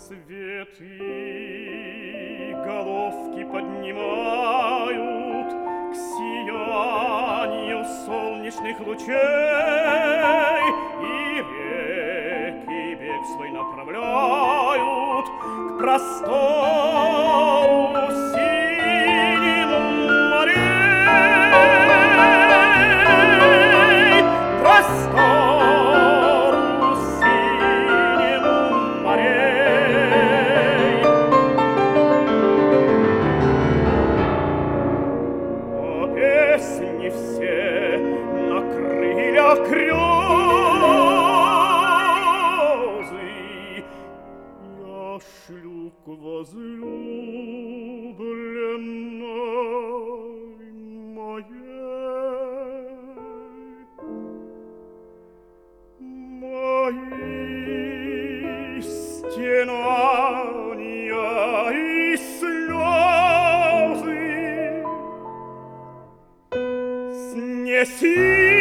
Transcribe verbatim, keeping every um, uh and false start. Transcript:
Цветы головки поднимают к сиянию солнечных лучей, и реки бег свой направляют к простору синему морей. Простору синему морей. А песни все на крыльях грезы я шлю к возлюбленной моей. Мои стенания и слезы снеси